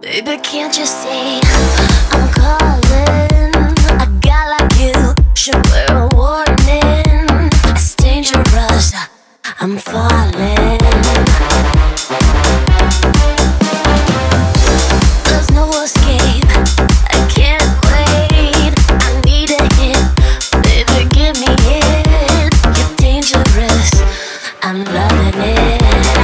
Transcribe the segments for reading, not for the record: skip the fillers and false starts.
Baby, can't you see I'm calling? A guy like you should wear a warning. It's dangerous, I'm falling. There's no escape, I can't wait. I need a hit, baby, give me it. You're dangerous, I'm loving it.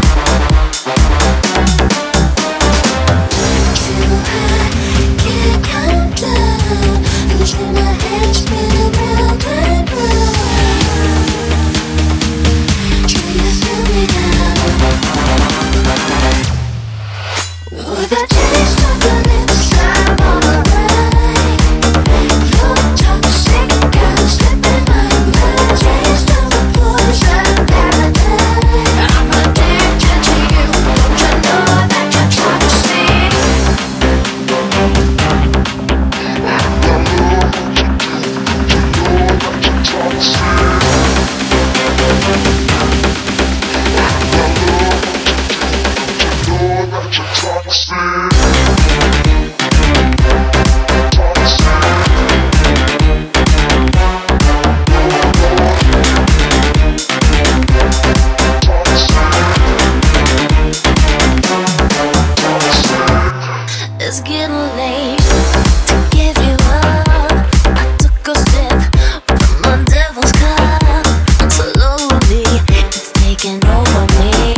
It's getting late to give you up. I took a sip from the devil's cup. Slowly, it's taking over me.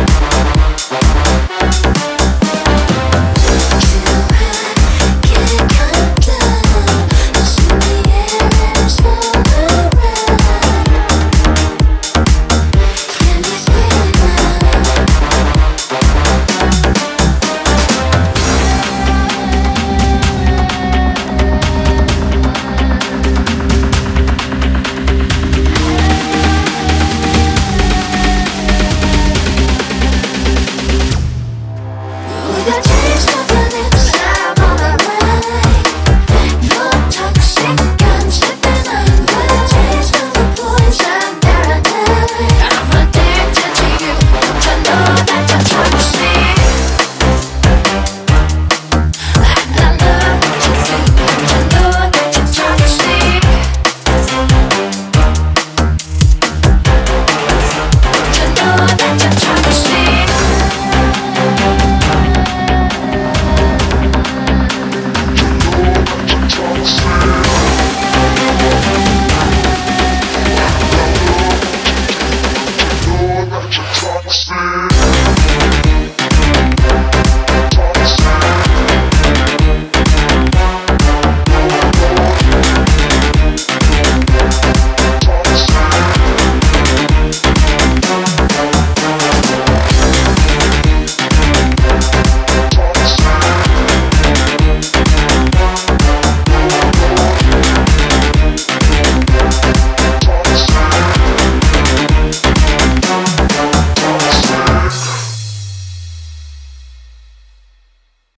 Too hot, can't come down. It's in the air, it's for the ride. Can you feel it now? We got